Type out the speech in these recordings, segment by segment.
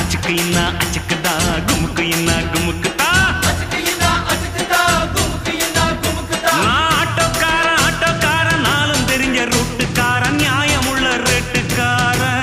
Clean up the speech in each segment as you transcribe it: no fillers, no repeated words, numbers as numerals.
அச்சுக்கு இன்னா அச்சுக்குதா குமுக்கு இன்னா குமுக்குதா நான் ஆட்டோக்காரன் நாளும் தெரிஞ்ச ரூட்டுக்காரன் நியாயமுள்ள ரேட்டுக்காரன்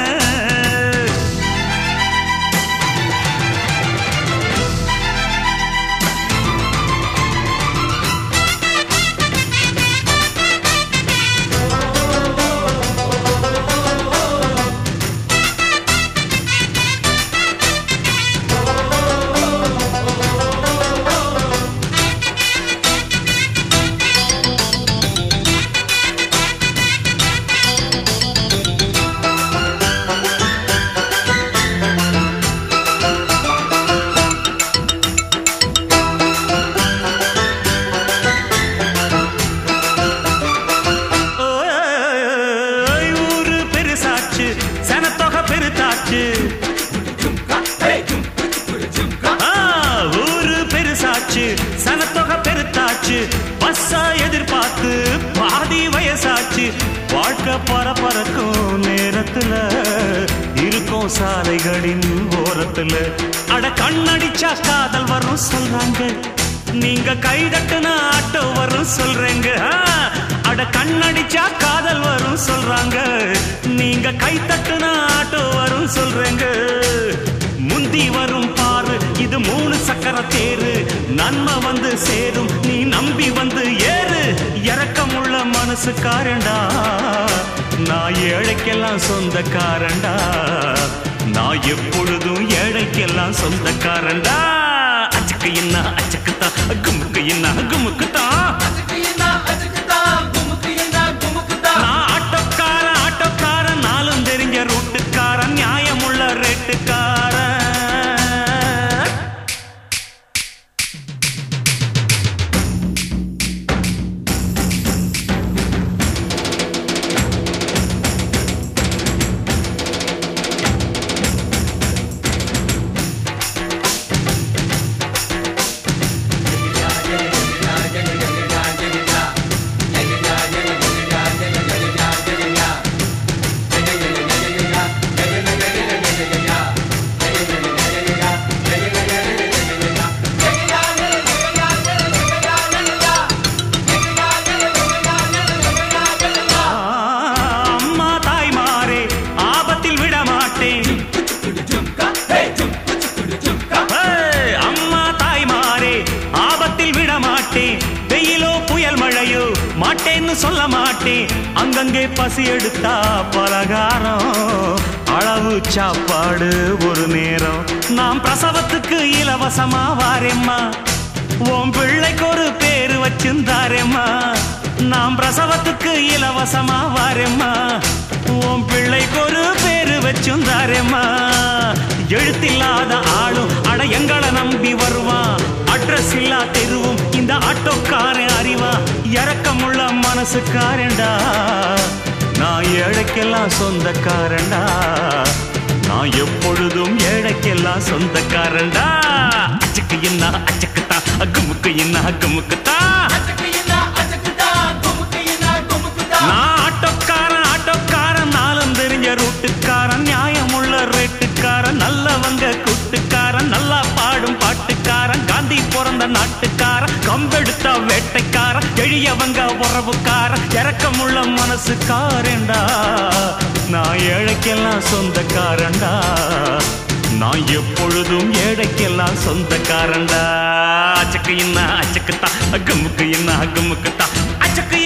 சனத்தொகை பெருத்தாச்சு ஊரு பெருசாச்சு சனத்தொகை பெருத்தாச்சு பஸ்ஸா எதிர்பார்த்து பாதி வயசாச்சு வாழ்க்கை பரபரக்கும் நேரத்துல இருக்கும் சாலைகளின் ஓரத்துல அட கண்ணடிச்சா காதல் வரும் சொல்றாங்க நீங்க கை தட்டுனா ஆட்டோ வரும் சொல்றேங்க அட கண்ணடிச்சா காதல் வரும் சொல்றாங்க நீங்க கை தட்டுனா ஆட்டோ வரும் சொல்றேங்க முந்தி வரும் பாரு இது 3 சக்கர தேரு நன்மை வந்து சேரும் நீ நம்பி வந்து ஏறு இரக்கமுள்ள மனசுக்காரண்டா நான் ஏழைக்கெல்லாம் சொந்தக்காரண்டா நான் எப்பொழுதும் ஏழைக்கெல்லாம் சொந்தக்காரண்டா அச்சுக்கு என்ன அச்சுக்குத்தா குமுக்கு என்ன குமுக்குத்தா நான் ஆட்டோக்காரன் நாளும் தெரிஞ்ச ரூட்டுக்காரன் நியாயமுள்ள ரேட்டுக்காரன் வெயிலோ புயல் மழையோ மாட்டேன்னு சொல்ல மாட்டேன் அங்கங்கே பசி எடுத்தா பலகாரம் அளவு சாப்பாடு ஒரு நேரம் நாம் பிரசவத்துக்கு இலவசமா வாரேம்மா உன் பிள்ளைக்கு ஒரு பேரு வச்சிருந்தாரேம்மா நாம் பிரசவத்துக்கு இலவசமா வாரேம்மா உன் பிள்ளைக்கு ஒரு பேரு வச்சிருந்தாரேம்மா எழுத்தில்லாத ஆளும் அட எங்களை நம்பி வருவான் அட்ரஸ் இல்லா தெருவும் இந்த ஆட்டோக்காரன் அறிவா இரக்கமுள்ள மனசுக்காரண்டா நான் ஏழைக்கெல்லாம் சொந்தக்காரண்டா நான் எப்பொழுதும் ஏழைக்கெல்லாம் சொந்தக்காரண்டா அச்சுக்கு என்ன அச்சுக்குத்தா குமுக்கு என்ன குமுக்குத்தா நான் ஆட்டோக்காரன் நாளும் தெரிஞ்ச ரூட்டுக்காரன் நியாயமுள்ள ரேட்டுக்காரன் நல்லவங்க கூட்டுக்காரன் நல்லா பாடும் பாட்டுக்காரன் காந்தி பிறந்த நாட்டுக்காரன் கம்பெடுத்த வேட்டைக்காரன் எளியவங்க உறவுக்காரன் இரக்கமுள்ள மனசுக்காரண்டா நான் ஏழைக்கெல்லாம் சொந்தக்காரண்டா நான் எப்பொழுதும் ஏழைக்கெல்லாம் சொந்தக்காரண்டா அச்சுக்கு என்ன அச்சுக்குத்தா குமுக்கு என்ன குமுக்குத்தா அச்சுக்கு